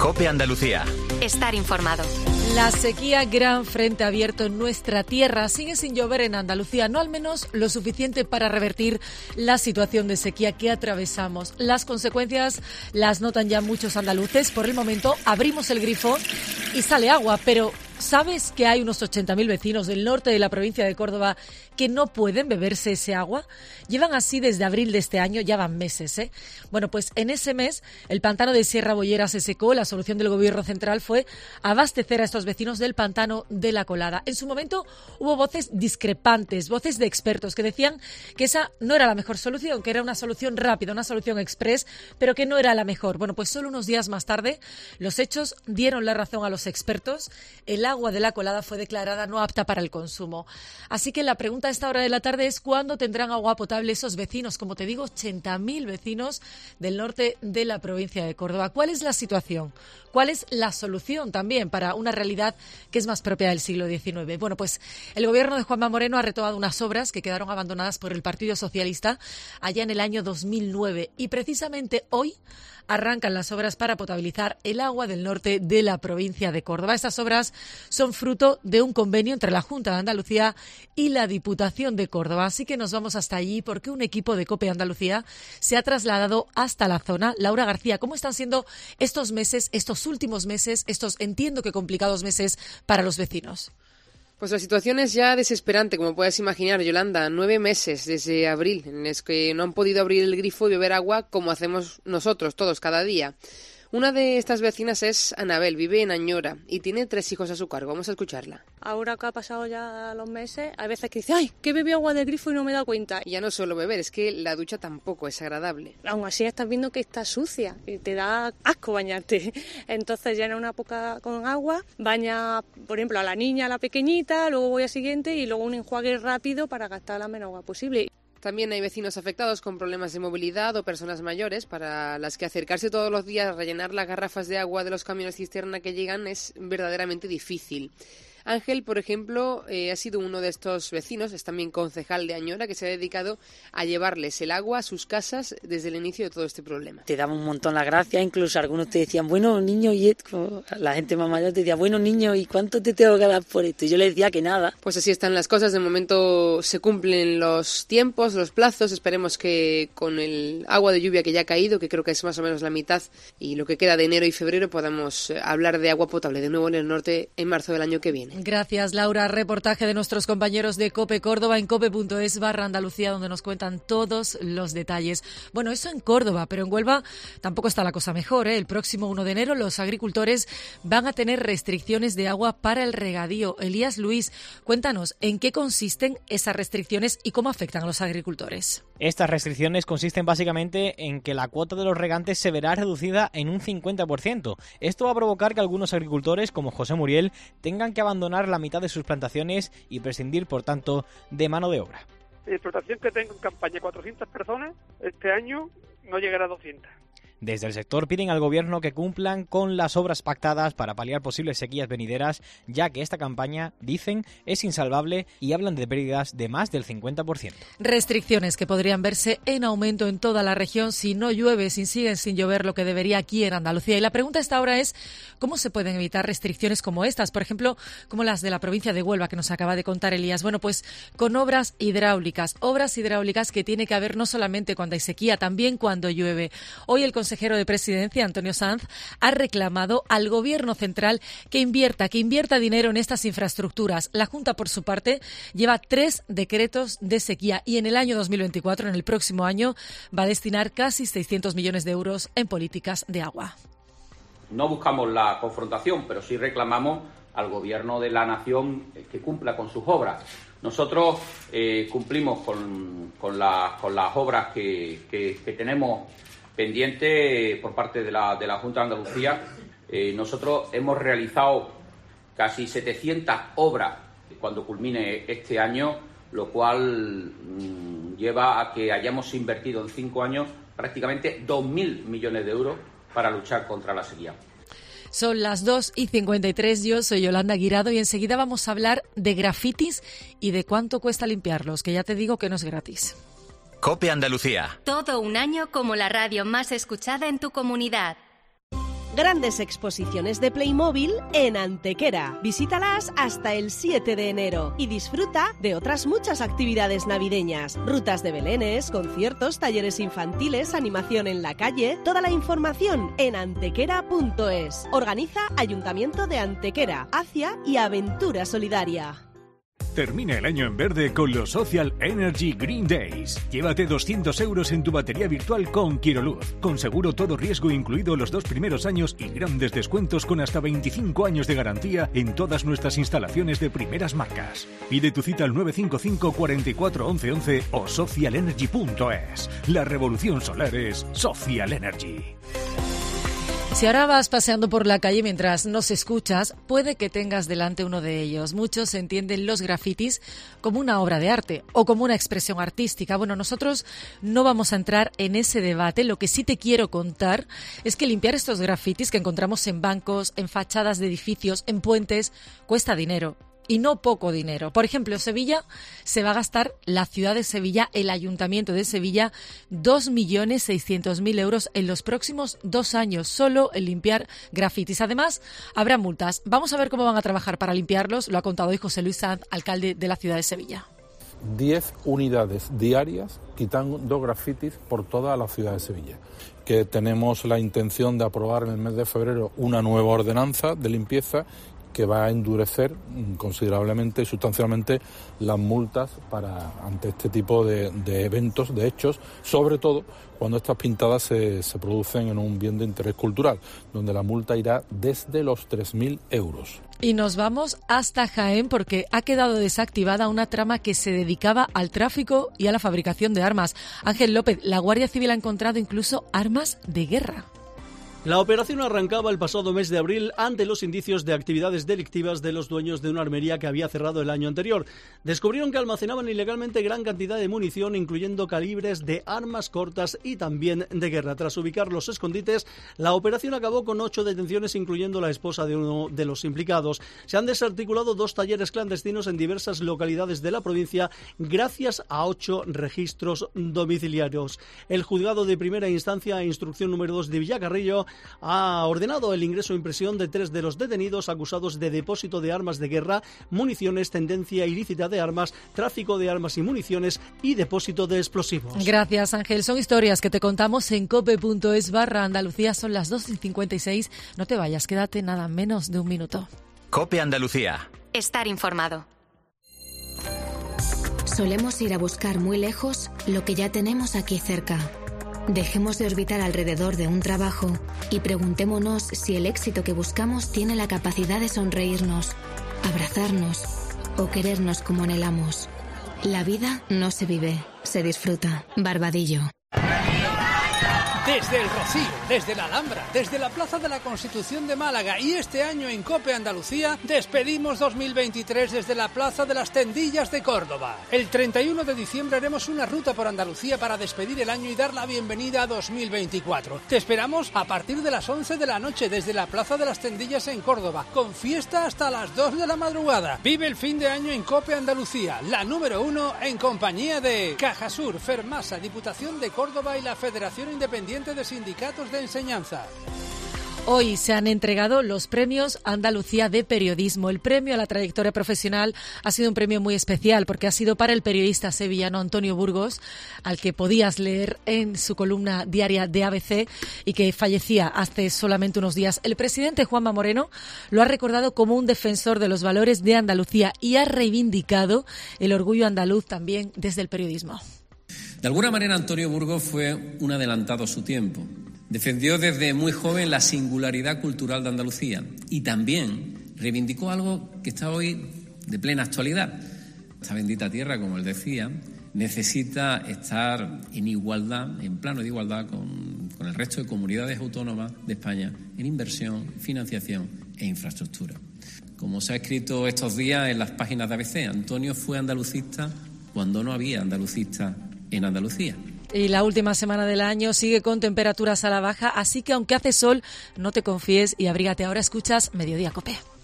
COPE Andalucía. Estar informado. La sequía, gran frente abierto en nuestra tierra. Sigue sin llover en Andalucía, no al menos lo suficiente para revertir la situación de sequía que atravesamos. Las consecuencias las notan ya muchos andaluces. Por el momento abrimos el grifo y sale agua, pero ¿sabes que hay unos 80.000 vecinos del norte de la provincia de Córdoba que no pueden beberse ese agua? Llevan así desde abril de este año, ya van meses, ¿eh? Bueno, pues en ese mes el pantano de Sierra Bollera se secó. La solución del gobierno central fue abastecer a estos vecinos del pantano de La Colada. En su momento hubo voces discrepantes, voces de expertos que decían que esa no era la mejor solución, que era una solución rápida, una solución express, pero que no era la mejor. Bueno, pues solo unos días más tarde los hechos dieron la razón a los expertos. El agua de La Colada fue declarada no apta para el consumo. Así que la pregunta a esta hora de la tarde es ¿cuándo tendrán agua potable esos vecinos? Como te digo, 80.000 vecinos del norte de la provincia de Córdoba. ¿Cuál es la situación? ¿Cuál es la solución también para una realidad que es más propia del siglo XIX? Bueno, pues el gobierno de Juanma Moreno ha retomado unas obras que quedaron abandonadas por el Partido Socialista allá en el año 2009 y precisamente hoy arrancan las obras para potabilizar el agua del norte de la provincia de Córdoba. Estas obras son fruto de un convenio entre la Junta de Andalucía y la Diputación de Córdoba. Así que nos vamos hasta allí porque un equipo de COPE Andalucía se ha trasladado hasta la zona. Laura García, ¿cómo están siendo estos meses, estos últimos meses, estos entiendo que complicados meses para los vecinos? Pues la situación es ya desesperante, como puedes imaginar, Yolanda. 9 meses desde abril en los que no han podido abrir el grifo y beber agua como hacemos nosotros todos cada día. Una de estas vecinas es Anabel, vive en Añora y tiene 3 hijos a su cargo. Vamos a escucharla. Ahora que ha pasado ya los meses, hay veces que dice, ¡ay, que bebí agua del grifo y no me he dado cuenta! Y ya no solo beber, es que la ducha tampoco es agradable. Aún así estás viendo que está sucia y te da asco bañarte. Entonces llena una poca con agua, baña, por ejemplo, a la niña, a la pequeñita, luego voy al siguiente y luego un enjuague rápido para gastar la menos agua posible. También hay vecinos afectados con problemas de movilidad o personas mayores para las que acercarse todos los días a rellenar las garrafas de agua de los camiones cisterna que llegan es verdaderamente difícil. Ángel, por ejemplo, ha sido uno de estos vecinos, es también concejal de Añora, que se ha dedicado a llevarles el agua a sus casas desde el inicio de todo este problema. Te daba un montón las gracias, incluso algunos te decían, bueno, niño, y la gente más mayor te decía, bueno, niño, ¿y cuánto te tengo que dar por esto? Y yo le decía que nada. Pues así están las cosas, de momento se cumplen los tiempos, los plazos, esperemos que con el agua de lluvia que ya ha caído, que creo que es más o menos la mitad, y lo que queda de enero y febrero, podamos hablar de agua potable de nuevo en el norte en marzo del año que viene. Gracias, Laura. Reportaje de nuestros compañeros de COPE Córdoba en cope.es/Andalucía, donde nos cuentan todos los detalles. Bueno, eso en Córdoba, pero en Huelva tampoco está la cosa mejor, ¿eh? El próximo 1 de enero los agricultores van a tener restricciones de agua para el regadío. Elías Luis, cuéntanos, ¿en qué consisten esas restricciones y cómo afectan a los agricultores? Estas restricciones consisten básicamente en que la cuota de los regantes se verá reducida en un 50%. Esto va a provocar que algunos agricultores, como José Muriel, tengan que abandonar la mitad de sus plantaciones y prescindir, por tanto, de mano de obra. La explotación que tengo en campaña, 400 personas, este año no llegará a 200. Desde el sector piden al gobierno que cumplan con las obras pactadas para paliar posibles sequías venideras, ya que esta campaña, dicen, es insalvable y hablan de pérdidas de más del 50%. Restricciones que podrían verse en aumento en toda la región si no llueve, si siguen sin llover lo que debería aquí en Andalucía. Y la pregunta esta hora es ¿cómo se pueden evitar restricciones como estas? Por ejemplo, como las de la provincia de Huelva que nos acaba de contar Elías. Bueno, pues con obras hidráulicas que tiene que haber no solamente cuando hay sequía, también cuando llueve. Hoy el consejero de Presidencia, Antonio Sanz, ha reclamado al Gobierno central que invierta dinero en estas infraestructuras. La Junta, por su parte, lleva 3 decretos de sequía y en el año 2024, en el próximo año, va a destinar casi 600 millones de euros en políticas de agua. No buscamos la confrontación, pero sí reclamamos al Gobierno de la Nación que cumpla con sus obras. Nosotros cumplimos con las obras que tenemos pendiente por parte de la Junta de Andalucía. Nosotros hemos realizado casi 700 obras cuando culmine este año, lo cual lleva a que hayamos invertido en 5 años prácticamente 2.000 millones de euros para luchar contra la sequía. Son las 2:53, yo soy Yolanda Guirado y enseguida vamos a hablar de grafitis y de cuánto cuesta limpiarlos, que ya te digo que no es gratis. COPE Andalucía. Todo un año como la radio más escuchada en tu comunidad. Grandes exposiciones de Playmobil en Antequera. Visítalas hasta el 7 de enero y disfruta de otras muchas actividades navideñas. Rutas de belenes, conciertos, talleres infantiles, animación en la calle. Toda la información en antequera.es. Organiza Ayuntamiento de Antequera, Acia y Aventura Solidaria. Termina el año en verde con los Social Energy Green Days. Llévate 200 € en tu batería virtual con Quiroluz. Con seguro todo riesgo incluido los 2 primeros años y grandes descuentos con hasta 25 años de garantía en todas nuestras instalaciones de primeras marcas. Pide tu cita al 955 44 11 11 o socialenergy.es. La revolución solar es Social Energy. Si ahora vas paseando por la calle mientras nos escuchas, puede que tengas delante uno de ellos. Muchos entienden los grafitis como una obra de arte o como una expresión artística. Bueno, nosotros no vamos a entrar en ese debate. Lo que sí te quiero contar es que limpiar estos grafitis que encontramos en bancos, en fachadas de edificios, en puentes, cuesta dinero. Y no poco dinero. Por ejemplo, Sevilla se va a gastar, la ciudad de Sevilla, el Ayuntamiento de Sevilla, 2.600.000 € en los próximos 2 años, solo en limpiar grafitis. Además, habrá multas. Vamos a ver cómo van a trabajar para limpiarlos. Lo ha contado hoy José Luis Sanz, alcalde de la ciudad de Sevilla. 10 unidades diarias quitando grafitis por toda la ciudad de Sevilla. Que tenemos la intención de aprobar en el mes de febrero una nueva ordenanza de limpieza que va a endurecer considerablemente y sustancialmente las multas ante este tipo de eventos, de hechos, sobre todo cuando estas pintadas se producen en un bien de interés cultural, donde la multa irá desde los 3.000 €. Y nos vamos hasta Jaén porque ha quedado desactivada una trama que se dedicaba al tráfico y a la fabricación de armas. Ángel López, la Guardia Civil ha encontrado incluso armas de guerra. La operación arrancaba el pasado mes de abril ante los indicios de actividades delictivas de los dueños de una armería que había cerrado el año anterior. Descubrieron que almacenaban ilegalmente gran cantidad de munición, incluyendo calibres de armas cortas y también de guerra. Tras ubicar los escondites, la operación acabó con 8 detenciones, incluyendo la esposa de uno de los implicados. Se han desarticulado 2 talleres clandestinos en diversas localidades de la provincia, gracias a 8 registros domiciliarios. El juzgado de primera instancia, instrucción número 2 de Villacarrillo, ha ordenado el ingreso e impresión de 3 de los detenidos acusados de depósito de armas de guerra, municiones, tendencia ilícita de armas, tráfico de armas y municiones y depósito de explosivos. Gracias, Ángel. Son historias que te contamos en cope.es/Andalucía. Son las 2:56. No te vayas, quédate nada menos de un minuto. Cope Andalucía. Estar informado. Solemos ir a buscar muy lejos lo que ya tenemos aquí cerca. Dejemos de orbitar alrededor de un trabajo y preguntémonos si el éxito que buscamos tiene la capacidad de sonreírnos, abrazarnos o querernos como anhelamos. La vida no se vive, se disfruta. Barbadillo. Desde el Rocío, desde la Alhambra, desde la Plaza de la Constitución de Málaga y este año en COPE Andalucía despedimos 2023 desde la Plaza de las Tendillas de Córdoba. El 31 de diciembre haremos una ruta por Andalucía para despedir el año y dar la bienvenida a 2024. Te esperamos a partir de las 11 de la noche desde la Plaza de las Tendillas en Córdoba, con fiesta hasta las 2 de la madrugada. Vive el fin de año en COPE Andalucía, la número 1 en compañía de Cajasur, Fermasa, Diputación de Córdoba y la Federación Independiente de Sindicatos de Enseñanza. Hoy se han entregado los premios Andalucía de Periodismo. El premio a la trayectoria profesional ha sido un premio muy especial porque ha sido para el periodista sevillano Antonio Burgos, al que podías leer en su columna diaria de ABC y que fallecía hace solamente unos días. El presidente Juanma Moreno lo ha recordado como un defensor de los valores de Andalucía y ha reivindicado el orgullo andaluz también desde el periodismo. De alguna manera, Antonio Burgos fue un adelantado a su tiempo. Defendió desde muy joven la singularidad cultural de Andalucía y también reivindicó algo que está hoy de plena actualidad. Esta bendita tierra, como él decía, necesita estar en igualdad, en plano de igualdad con el resto de comunidades autónomas de España en inversión, financiación e infraestructura. Como se ha escrito estos días en las páginas de ABC, Antonio fue andalucista cuando no había andalucistas en Andalucía. Y la última semana del año sigue con temperaturas a la baja, así que aunque hace sol, no te confíes y abrígate. Ahora escuchas Mediodía Cope.